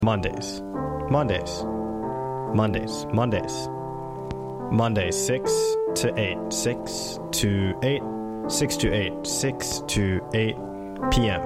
Mondays. Mondays. Mondays. Mondays. Mondays 6 to 8. 6 to 8. 6 to 8. 6 to 8 p.m.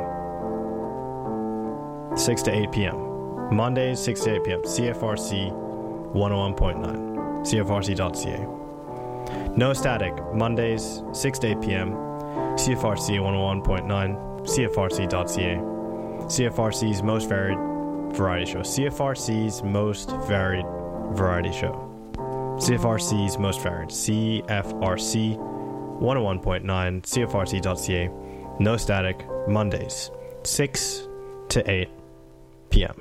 6 to 8 p.m. Mondays 6 to 8 p.m. CFRC 101.9. CFRC.ca. No static. Mondays 6 to 8 p.m. CFRC 101.9. CFRC.ca. CFRC's most varied variety show. CFRC's most varied variety show. CFRC's most varied. CFRC 101.9. CFRC.ca. No static. Mondays 6 to 8 p.m.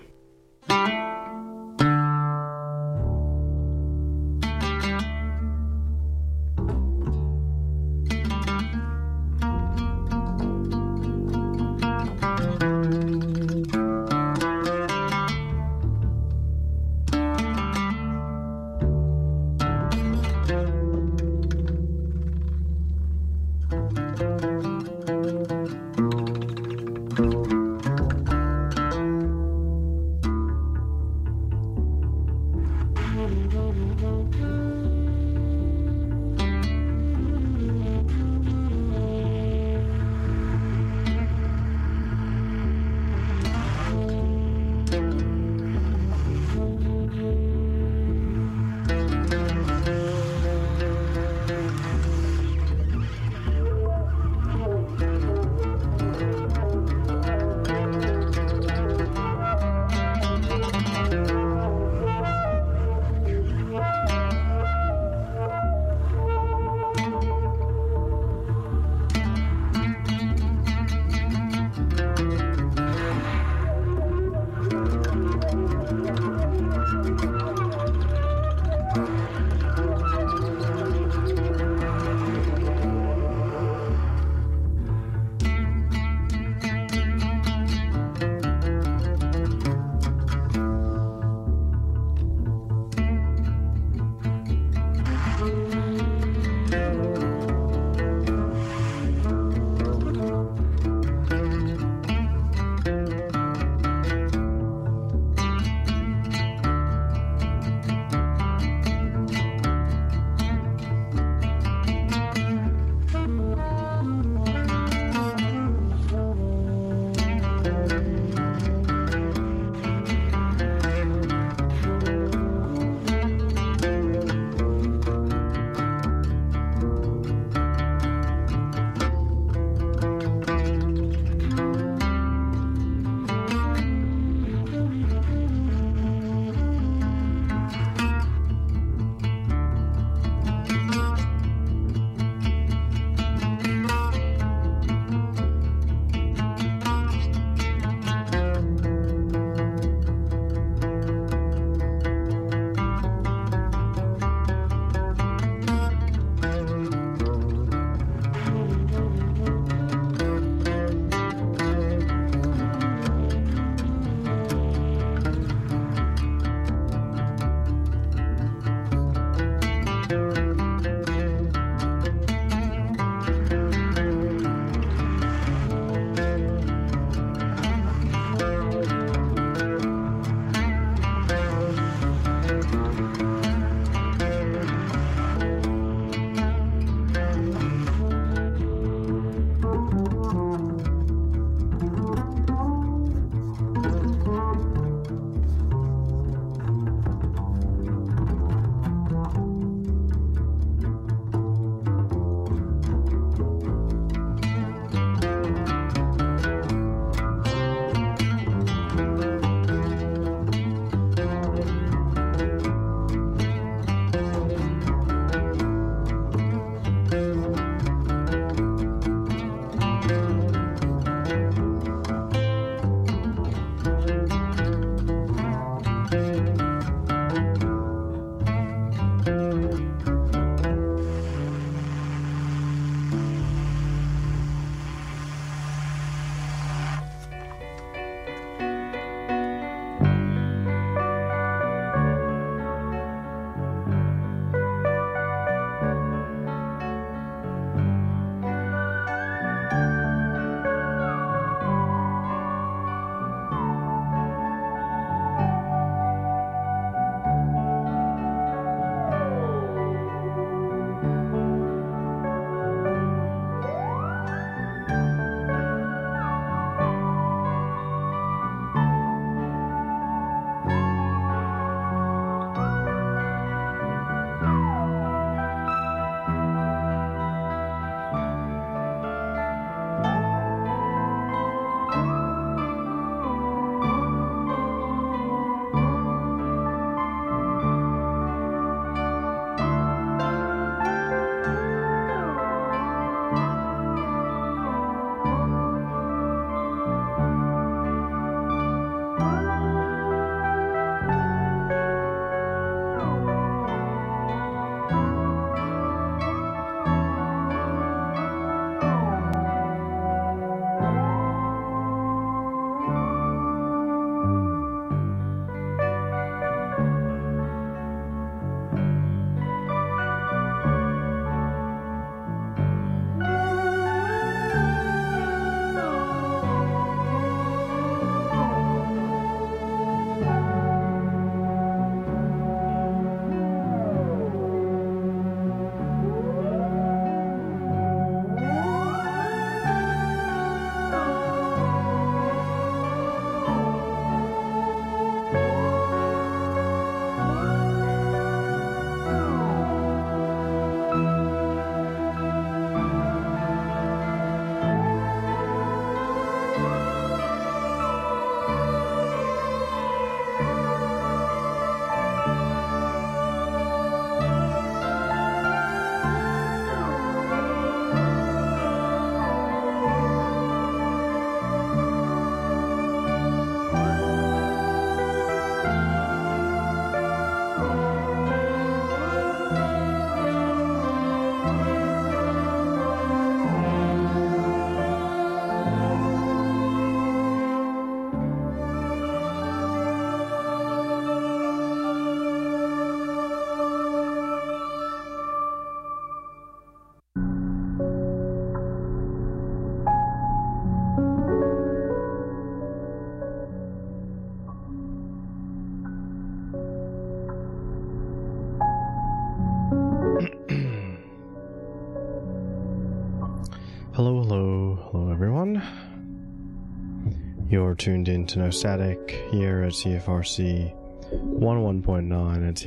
tuned in to No Static here at CFRC 11.9 at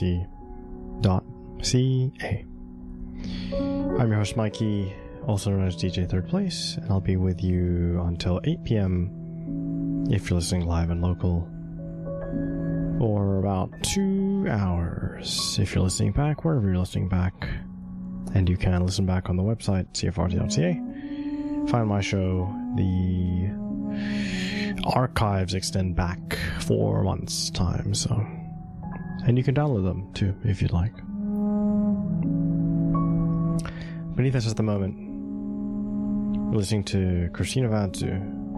CFRC.ca. I'm your host Mikey, also known as DJ Third Place, and I'll be with you until 8 p.m. if you're listening live and local, or about 2 hours if you're listening back, wherever you're listening back. And you can listen back on the website, cfrt.ca. Find my show. The archives extend back 4 months' time, so... And you can download them, too, if you'd like. Beneath us at the moment, we're listening to Christina Vanzu.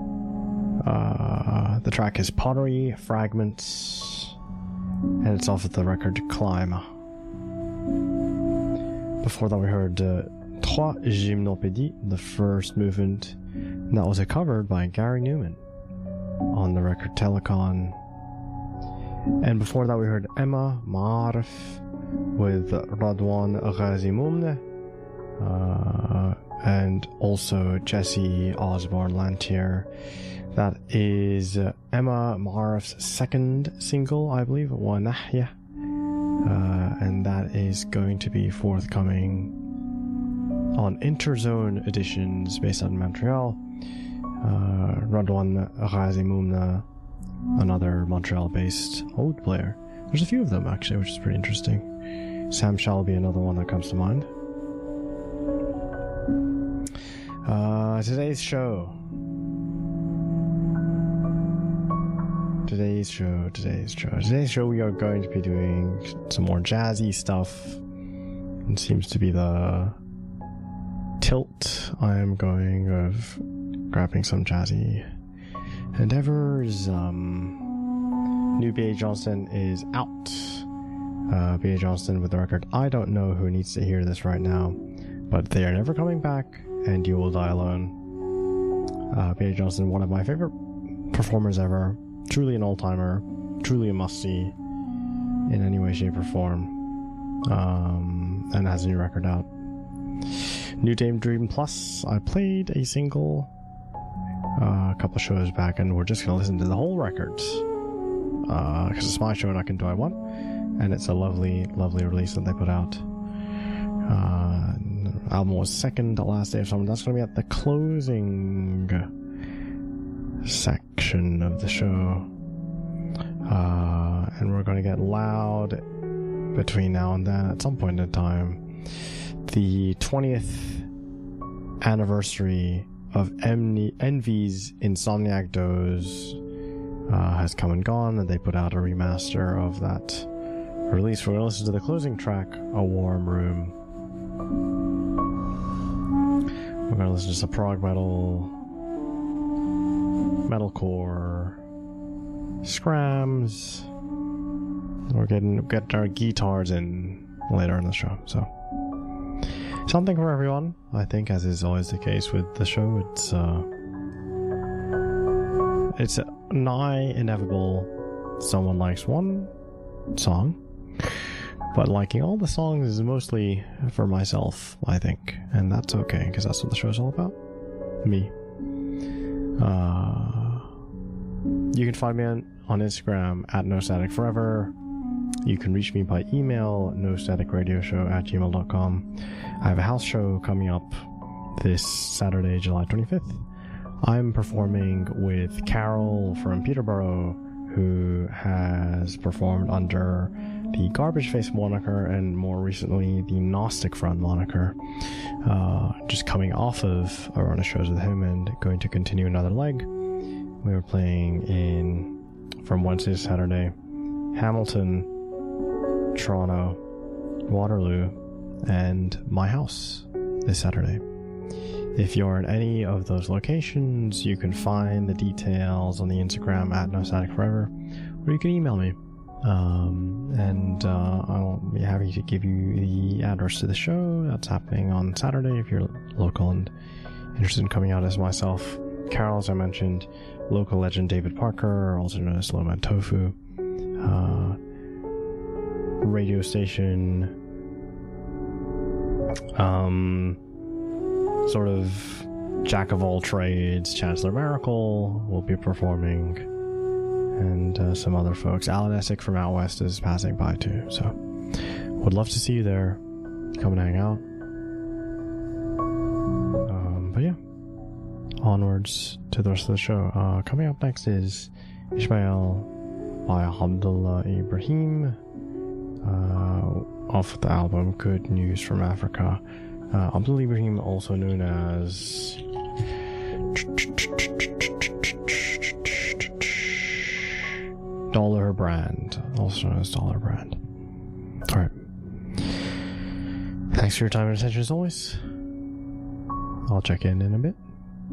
The track is Pottery Fragments, and it's off of the record Climb. Before that we heard Trois Gymnopédies, the first movement, and that was a cover by Gary Newman on the record Telecon. And before that we heard Emma Marf with Radwan Ghazimumne, and also Jesse Osborne Lantier. That is Emma Marf's second single, I believe, Wa Nahya. And that is going to be forthcoming on Interzone Editions based out in Montreal. Radwan Ghazimumna, another Montreal-based oud player. There's a few of them, actually, which is pretty interesting. Sam Shall be another one that comes to mind. Today's show, we are going to be doing some more jazzy stuff. It seems to be the tilt I am going of grabbing some jazzy endeavors. New B.A. Johnston is out. B.A. Johnston with the record I Don't Know Who Needs to Hear This Right Now, but they are never coming back, and you will die alone. B.A. Johnston, one of my favorite performers ever. Truly an all-timer, truly a must-see in any way, shape, or form, and has a new record out. New Dame Dream Plus, I played a single a couple shows back, and we're just going to listen to the whole record, because it's my show and I can do what I want, and it's a lovely, lovely release that they put out. The album was second to last day of summer. That's going to be at the closing section of the show, and we're going to get loud between now and then at some point in time. The 20th anniversary of Envy's Insomniac Doze has come and gone, and they put out a remaster of that release. We're going to listen to the closing track, A Warm Room. We're going to listen to some prog metal, metalcore, scrams. We're getting our guitars in later in the show, so something for everyone, I think, as is always the case with the show. It's nigh inevitable someone likes one song, but liking all the songs is mostly for myself, I think, and that's okay, because that's what the show's all about. Me. You can find me on Instagram at NoStaticForever. You can reach me by email, nostaticradioshow@gmail.com. I have a house show coming up this Saturday, July 25th. I'm performing with Carol from Peterborough, who has performed under the Garbage Face moniker and more recently the Gnostic Front moniker. Just coming off of a run of shows with him and going to continue another leg. We were playing from Wednesday to Saturday, Hamilton, Toronto, Waterloo, and my house this Saturday. If you're in any of those locations, you can find the details on the Instagram at NoStaticForever, or you can email me. And I'll be happy to give you the address to the show that's happening on Saturday if you're local and interested in coming out as myself. Carol, as I mentioned, local legend David Parker, also known as Low Man Tofu, radio station, sort of Jack of all trades, Chancellor Miracle will be performing, and some other folks. Alan Essick from Out West is passing by too, so would love to see you there. Come and hang out. But yeah, onwards to the rest of the show. Coming up next is Ishmael by Abdullah Ibrahim, off the album Good News from Africa. Abdullah Ibrahim, also known as Dollar Brand, also known as Dollar Brand. Alright. Thanks for your time and attention as always. I'll check in a bit.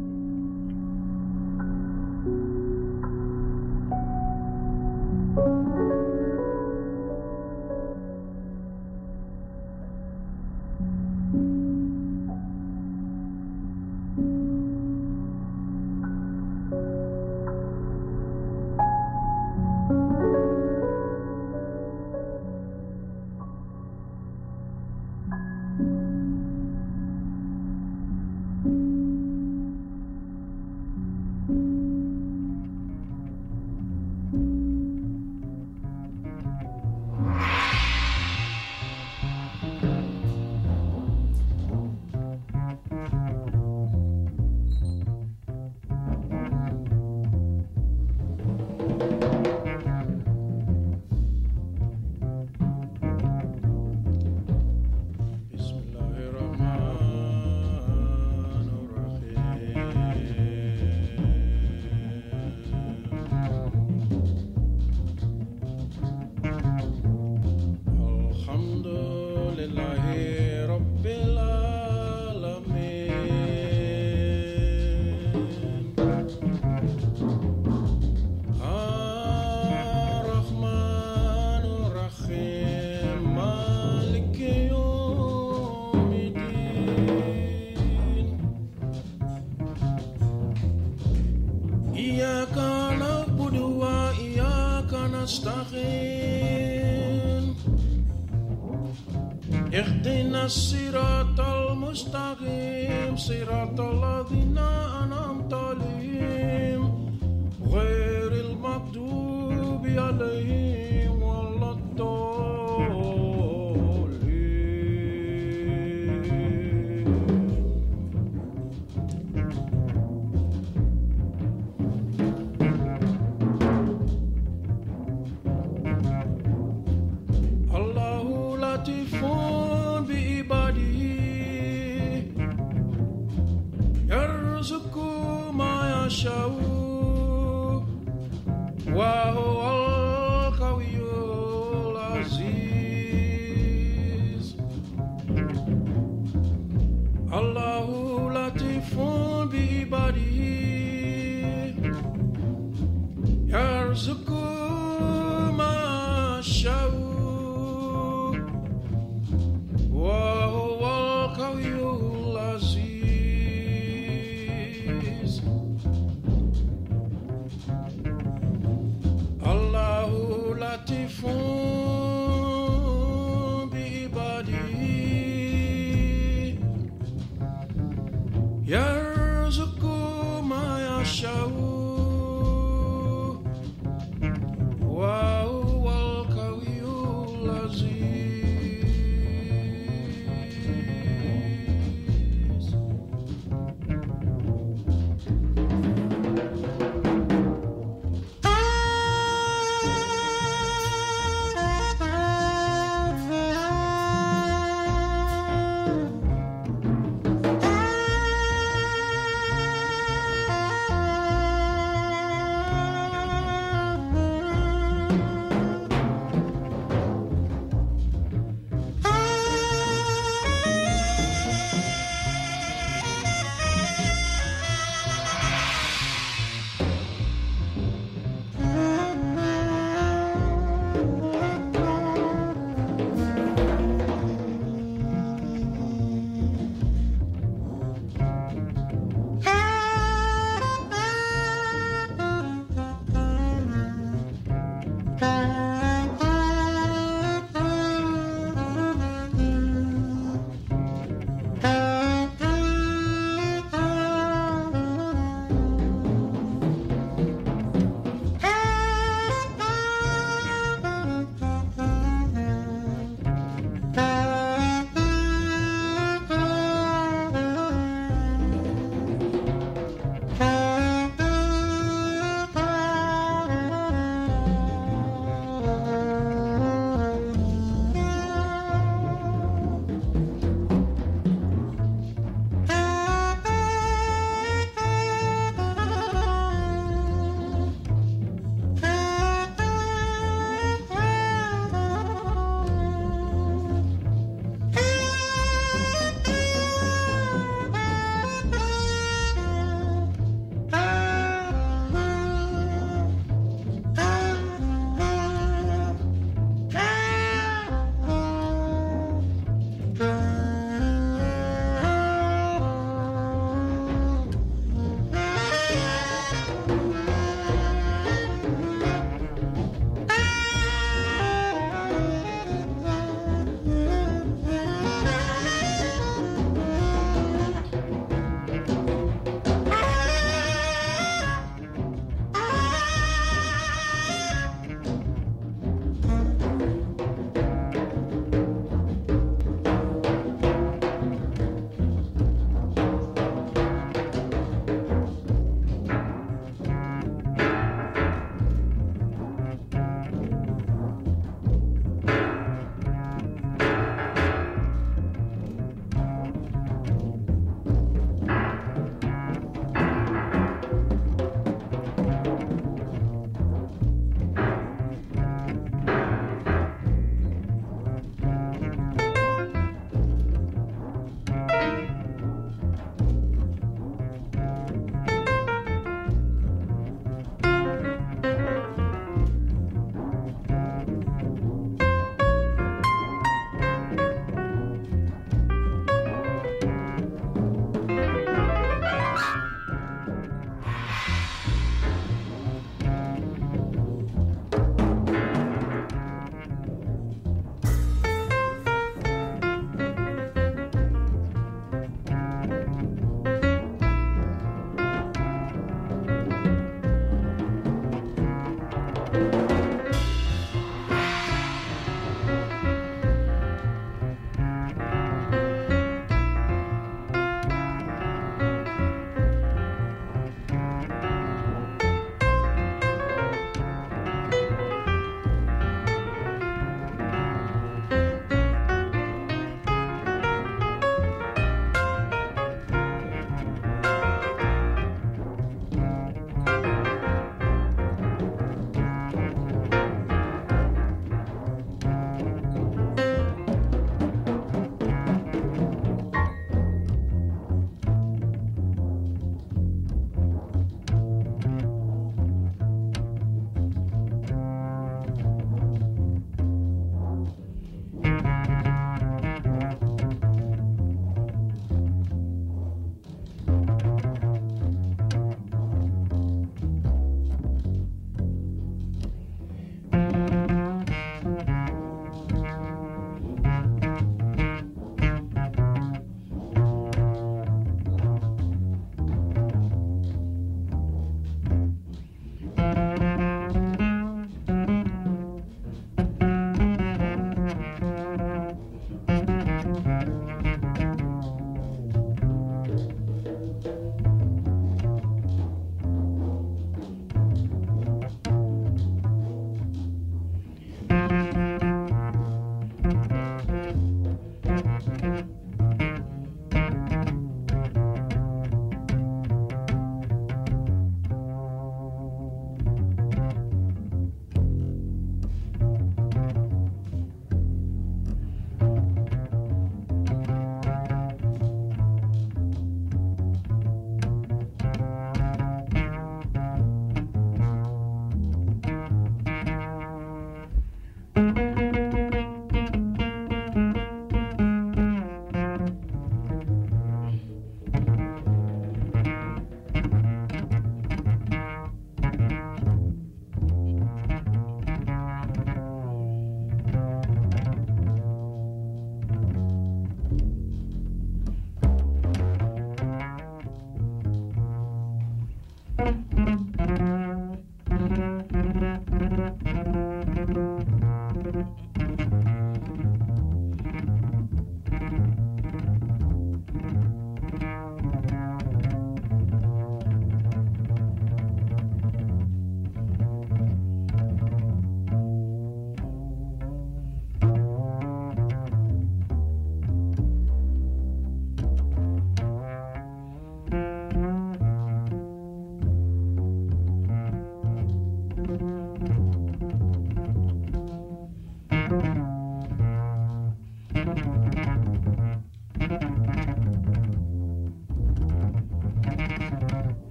اهدنا الصراط المستقيم صراط الذين أنعمت عليهم غير المغضوب عليهم ولا الضالين الله لطيف بعباده يرزق ما يشاء وهو القوي العزيز الله لطيف بعباده يرزق ما يشاء وهو القوي العزيز الله لطيف بعباده يرزق ما يشاء وهو القوي العزيز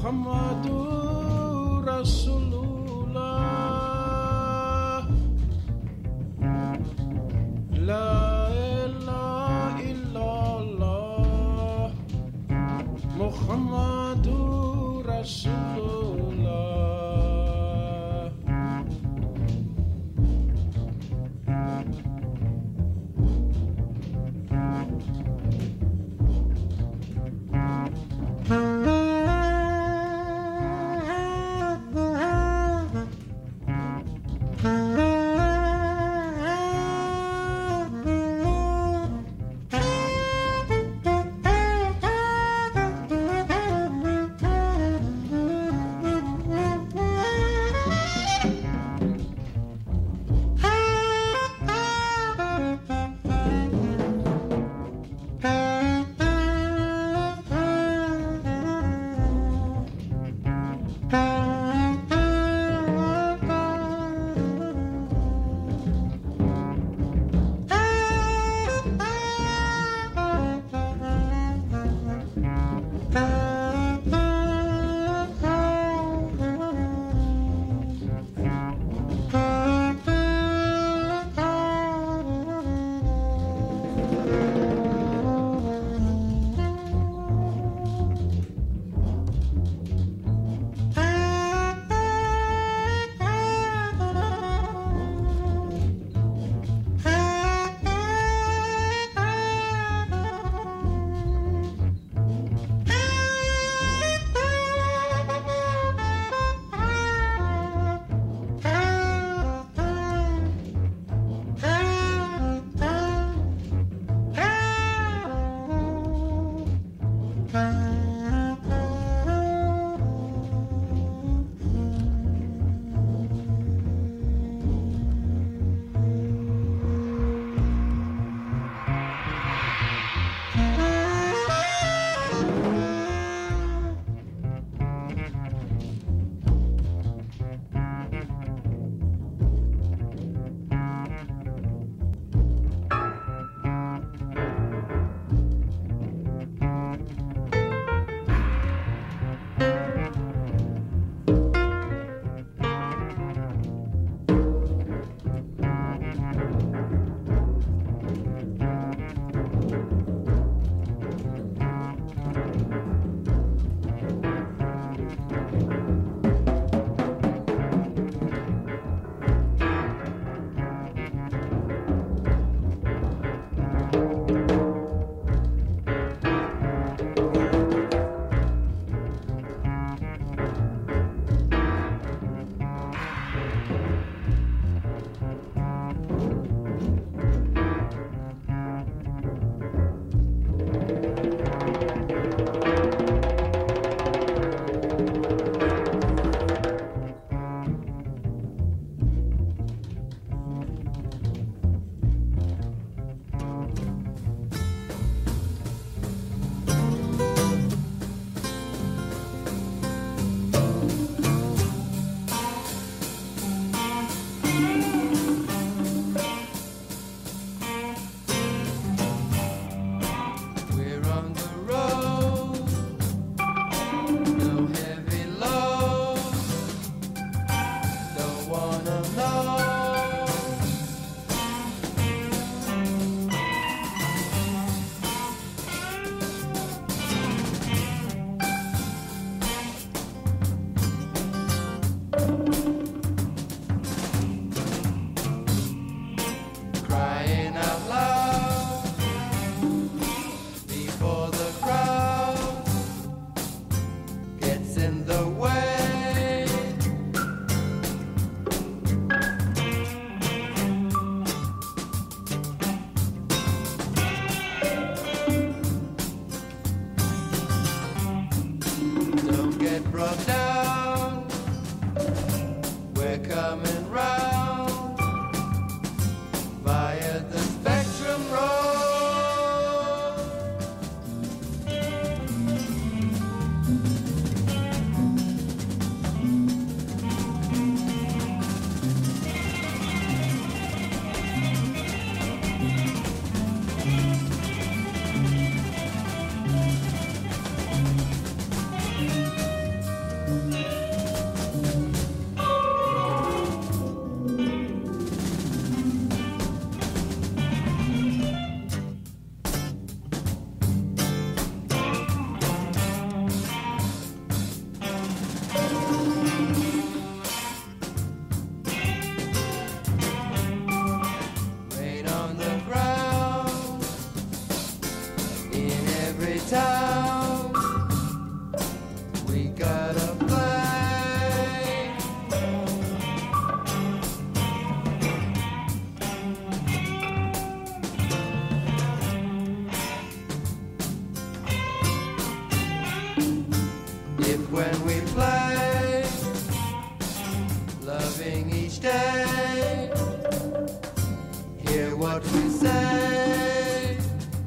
Muhammadur Rasulullah. La ilaha illallah. Muhammadur Rasulullah. say.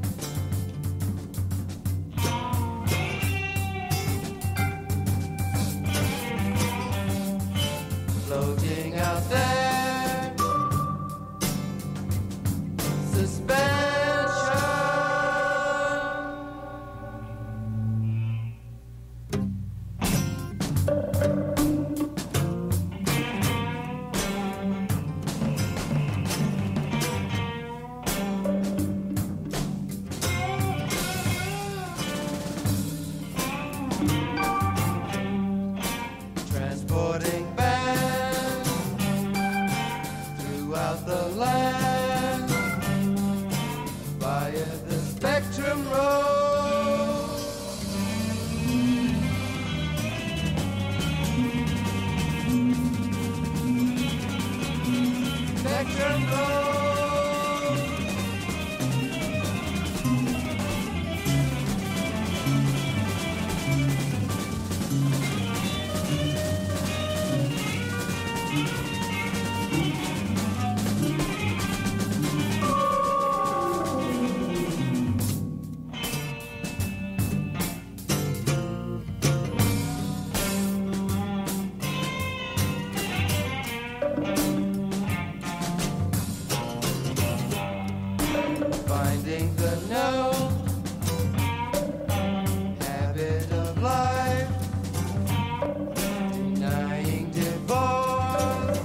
Floating out there, suspension. Transporting bands throughout the land via the Spectrum Road. Spectrum Road. Finding the known habit of life, denying divorce.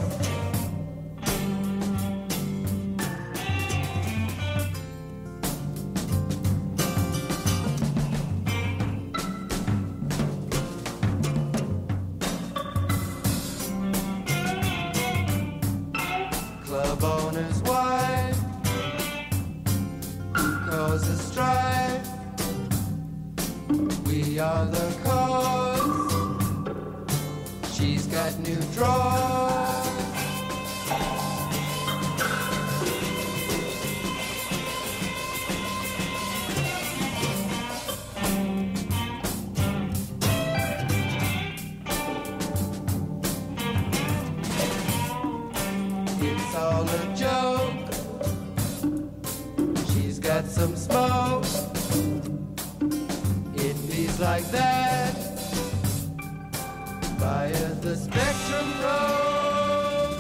Club owner's wife causes strife. We are the cause. She's got new drawers. It's all a joke. She's got some smoke. It feels like that via the Spectrum Road.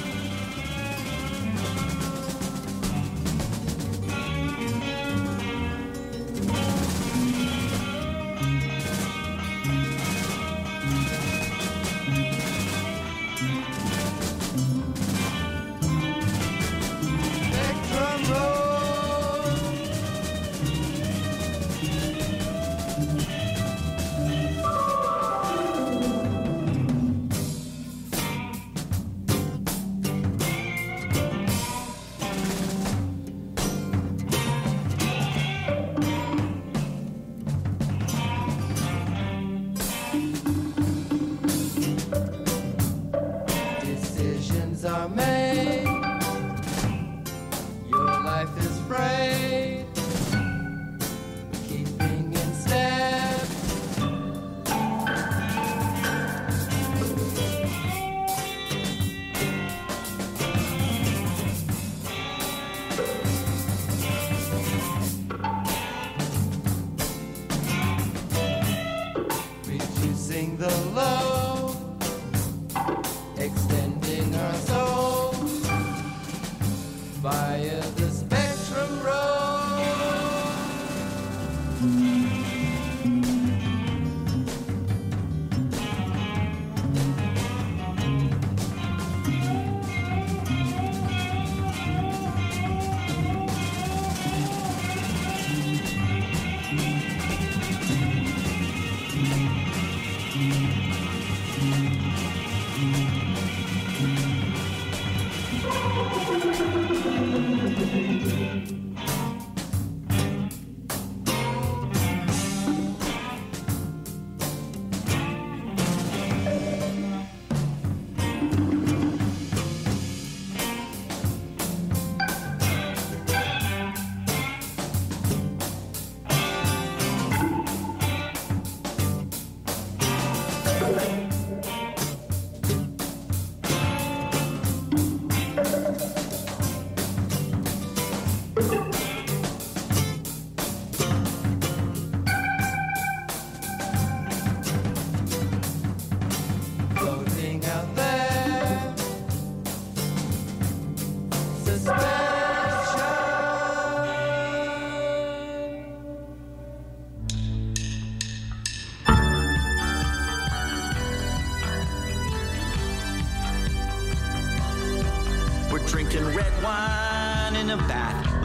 Spectrum Road. Decisions are made. Your life is frayed. Keeping in step. Reducing the load. Extending our souls via the Spectrum Road.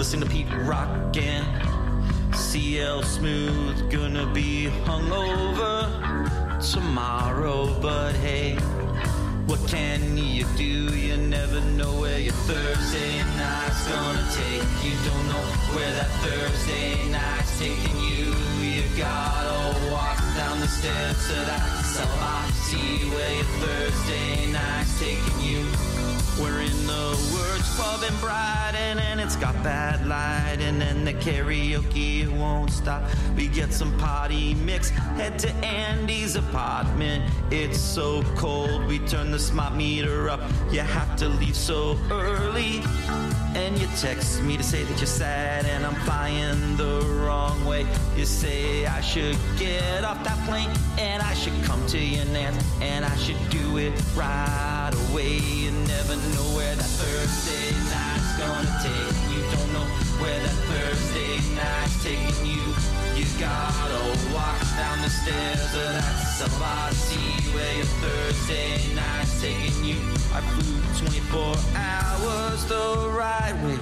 Listen to Pete rockin'. CL Smooth gonna be hungover tomorrow, but hey, what can you do? You never know where your Thursday night's gonna take you. Don't know where that Thursday night's taking you. You gotta walk down the steps to that cell. See where your Thursday night's taking you. We're in the words pub and Brighton, and it's got bad lighting, and the karaoke won't stop. We get some party mix, head to Andy's apartment. It's so cold, we turn the smart meter up. You have to leave so early, and you text me to say that you're sad and I'm flying the wrong way. You say I should get off that plane and I should come to your Nance, and I should do it right away. You never know where that Thursday night's gonna take you. Don't know where that Thursday night's taking you. You gotta walk down the stairs of that cell. See where your Thursday night's taking you. I flew 24 hours the right way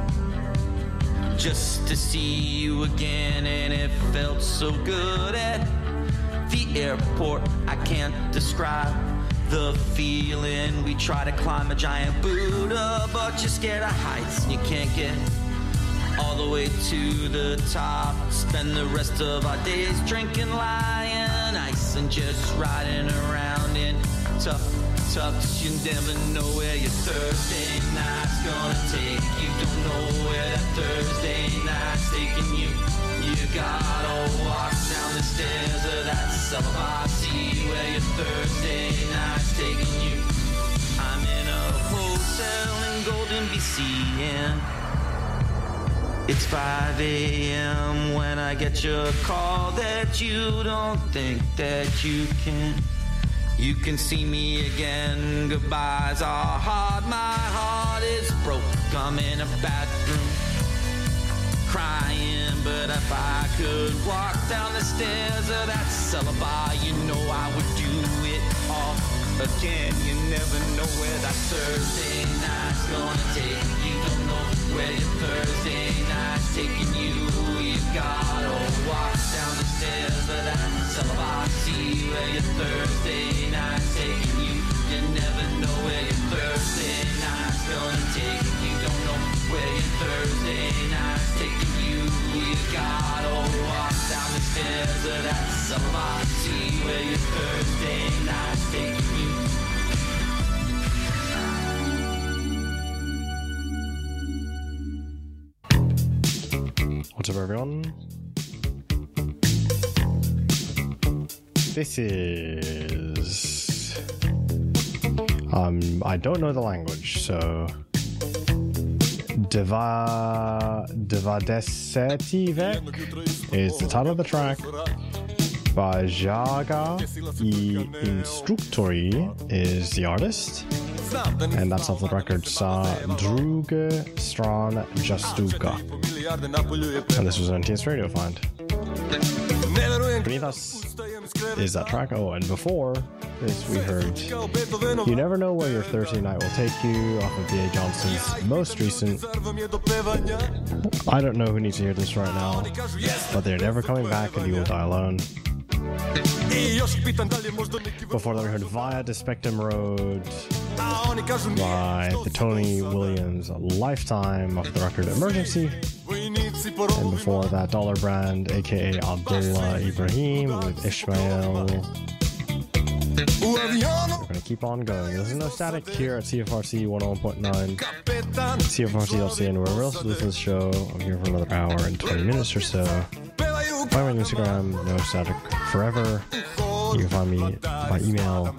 just to see you again, and it felt so good at the airport. I can't describe the feeling. We try to climb a giant Buddha, but you're scared of heights and you can't get all the way to the top. Spend the rest of our days drinking Lion Ice and just riding around in tough tucks. You never know where your Thursday night's gonna take you. Don't know where that Thursday night's taking you. You gotta walk down the stairs of that cell. See where your Thursday night's taking you. I'm in a hotel in Golden, BC, and it's 5 a.m. when I get your call that you don't think that you can. You can see me again, goodbyes are hard, my heart is broke. I'm in a bathroom, crying, but if I could walk down the stairs of that cellar bar, you know I would do it all again. You never know where that Thursday night's gonna take you. Don't know where your Thursday night's taking you. You gotta walk down the stairs of that cellar bar. See where your Thursday night's taking you. You never know where your Thursday night's gonna take you. Don't know where your Thursday night's taking you. You gotta walk down the stairs of that cellar bar. See where your Thursday night's taking you. What's up, everyone? This is... I don't know the language, so... Devadesetivek is the title of the track. Bajaga I Instruktori is the artist. And that's off the record Sa Druge Stran Jastuka. And this was an NTS Radio find. Beneath us is that track. Oh, and before this we heard You Never Know Where Your Thursday Night Will Take You off of B.A. Johnson's most recent. I don't know who needs to hear this right now, but they're never coming back and you will die alone. Before that we heard Via the Spectrum Road by the Tony Williams Lifetime off the record Emergency. And before that, Dollar Brand, aka Abdullah Ibrahim with Ishmael. We're gonna keep on going. There's no static here at CFRC 101.9, CFRC.ca, and wherever else you listen to this show. I'm here for another hour and 20 minutes or so. Find me on Instagram, No Static Forever. You can find me by email,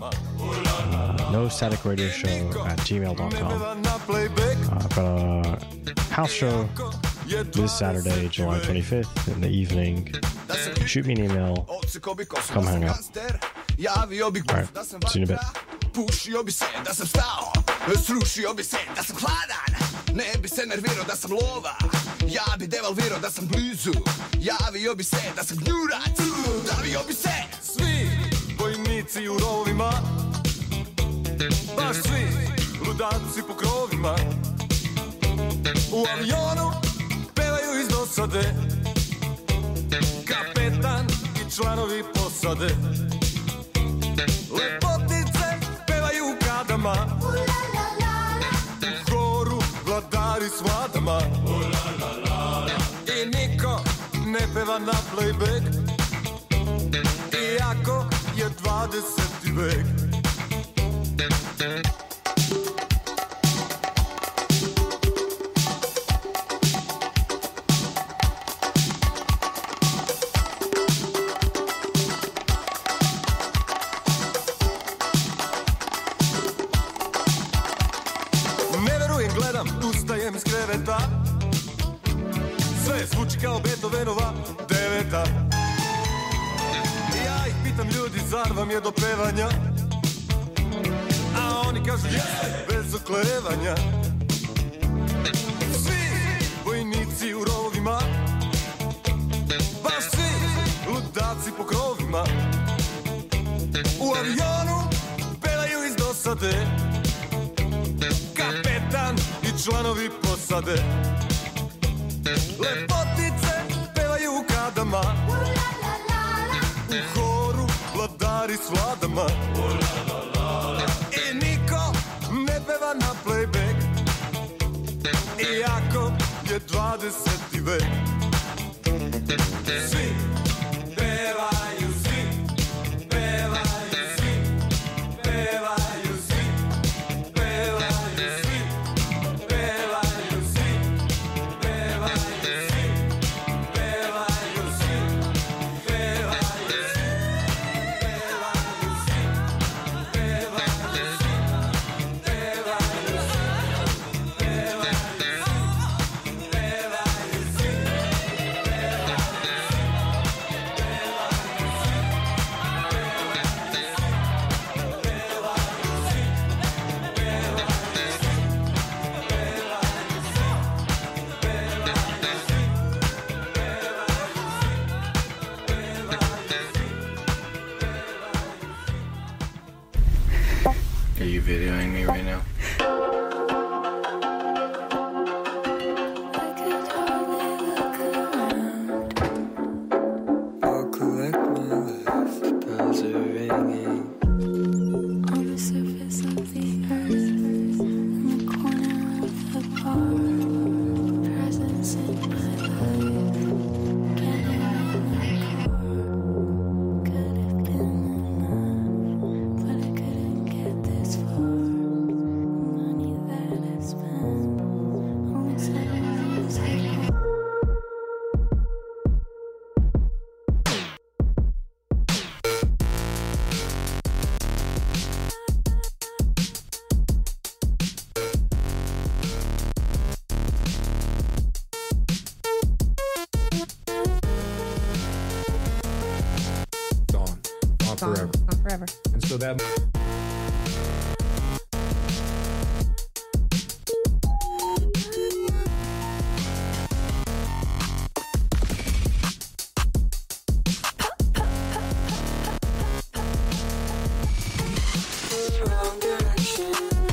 nostaticradioshow@gmail.com. I've got a house show this Saturday, July 25th in the evening. Shoot me an email. Come hang out. Alright, see you in a bit. Pušio bi se da sam stao, srušio bi se da sam hladan, ne bi se nervirao da sam lova, ja bi devalvirao da sam blizu, javio bi se da sam gnjurac, davio bi se. Svi vojnici u rovima, baš svi ludaci po krovima, u avionu dosade, kapetan i članovi posade. Lepotice pevaju kadama, u horu vladari s vladama. I niko ne peva na playback, iako je 20. vek. Ustajem iz kreveta, sve zvuči kao Beethovenova deveta. Ja ih pitam, ljudi, zar vam je do pevanja? A oni kažu jeste, bez oklevanja. Svi vojnici u rovovima, baš svi ludaci po krovima. U avionu pevaju iz dosade, kapetan i članovi posade. Lepotice pevaju u kadama, u horu vladari s vladama. I niko ne peva na playback, iako je 20. vek. Svi pevaju, svi pevaju, svi pevaju, svi pevaju, svi pevaju, svi pevaju, svi pevaju, svi pevaju, svi pevaju, svi Are you videoing me right now? I'll collect my life, bells are ringing. On the surface of the earth, in the corner of the bar, presence in my life, getting in the car. Could have been enough, but I couldn't get this far. Money that I spent, only 7 years ago. Gone. Gone forever. Gone forever. And so that Wrong direction.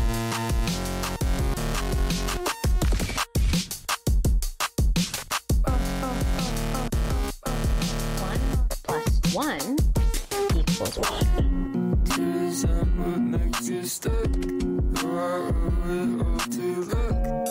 1 equals 1. To someone next to stuck. Though I owe it all to luck.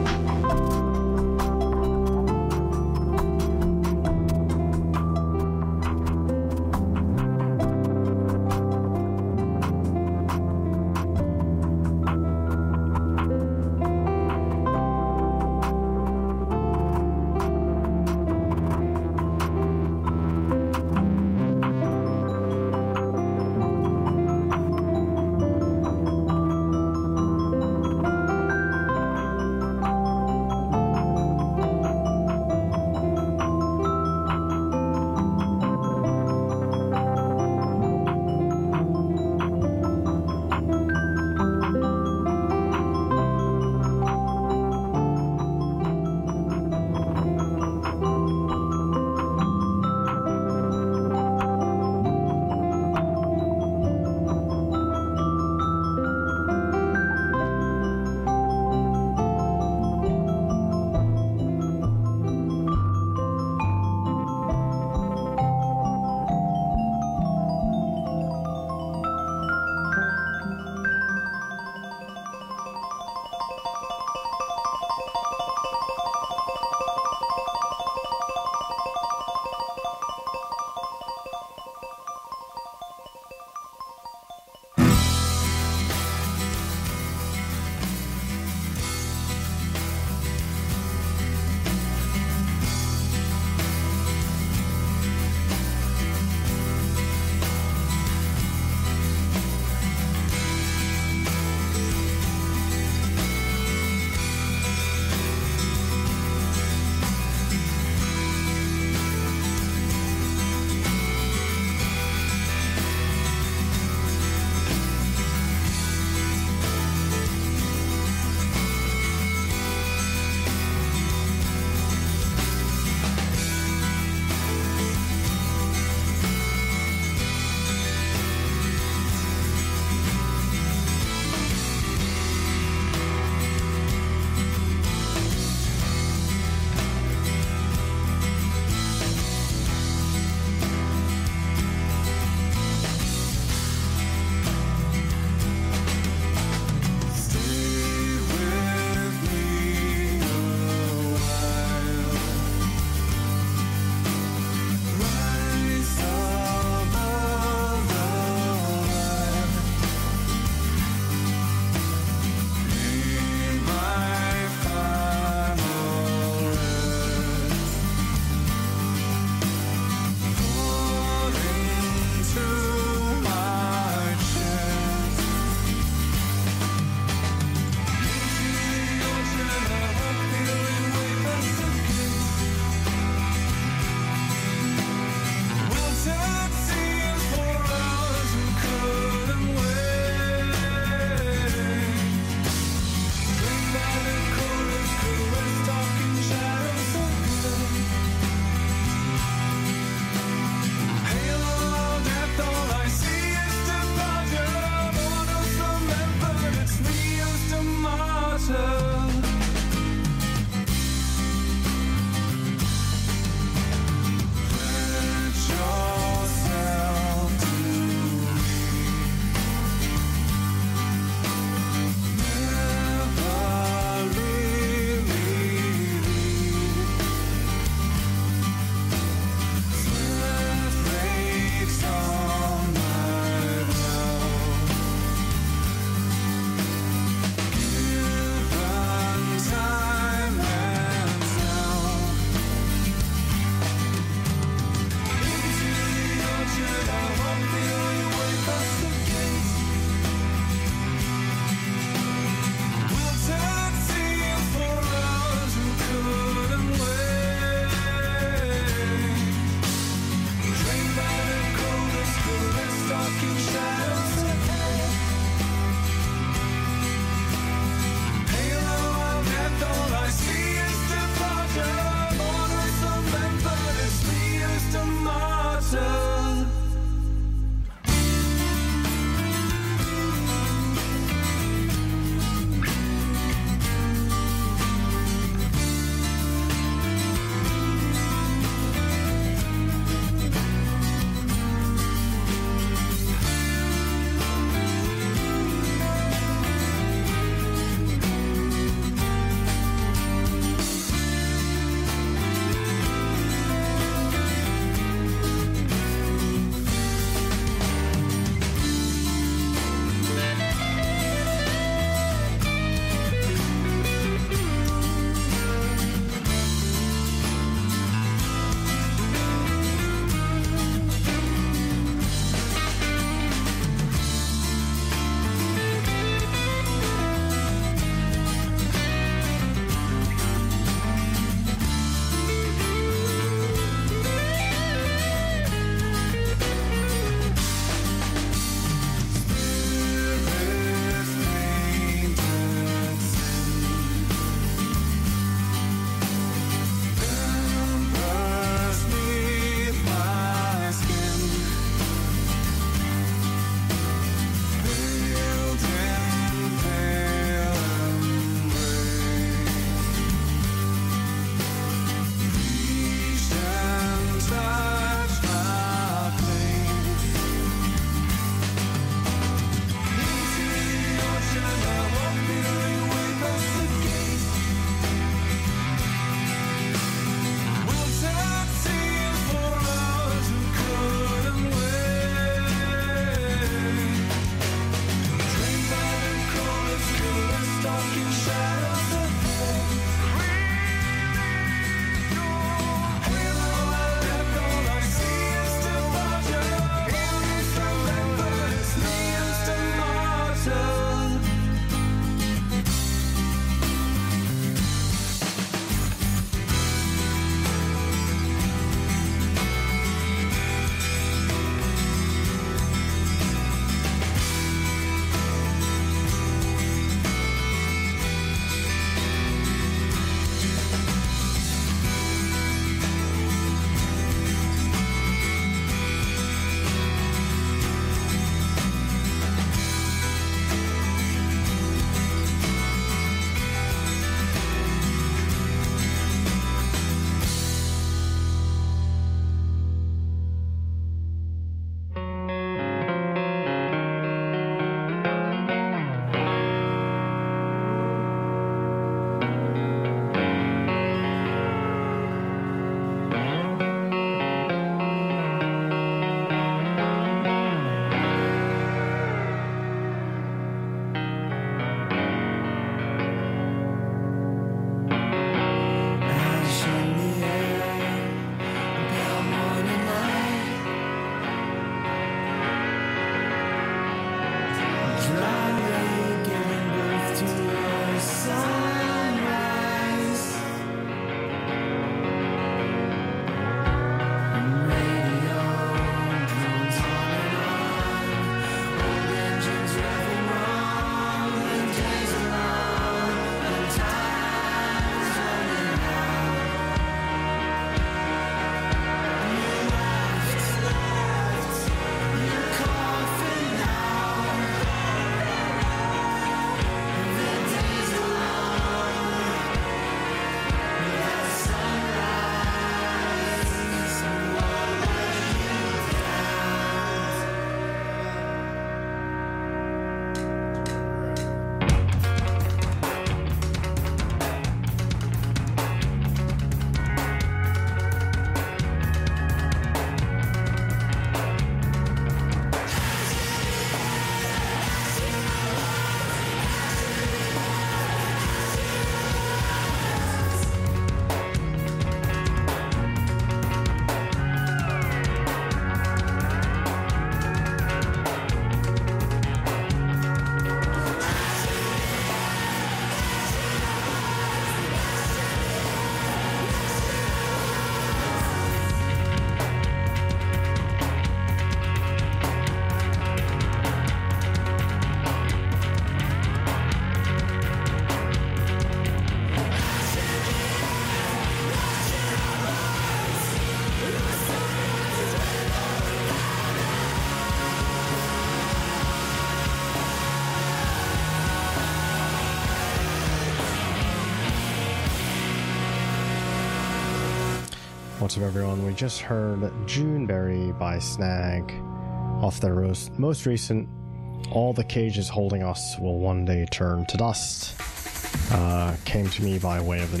What's up, everyone? We just heard Juneberry by Snag off their most recent All the Cages Holding Us Will One Day Turn to Dust. Came to me by way of the